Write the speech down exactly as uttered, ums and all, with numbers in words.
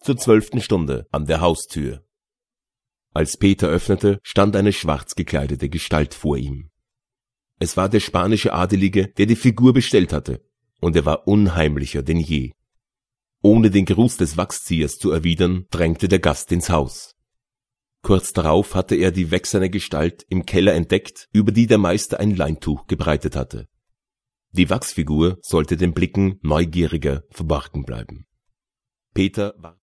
zur zwölften Stunde an der Haustür. Als Peter öffnete, stand eine schwarz gekleidete Gestalt vor ihm. Es war der spanische Adelige, der die Figur bestellt hatte, und er war unheimlicher denn je. Ohne den Gruß des Wachsziehers zu erwidern, drängte der Gast ins Haus. Kurz darauf hatte er die wächserne Gestalt im Keller entdeckt, über die der Meister ein Leintuch gebreitet hatte. Die Wachsfigur sollte den Blicken Neugieriger verborgen bleiben. Peter war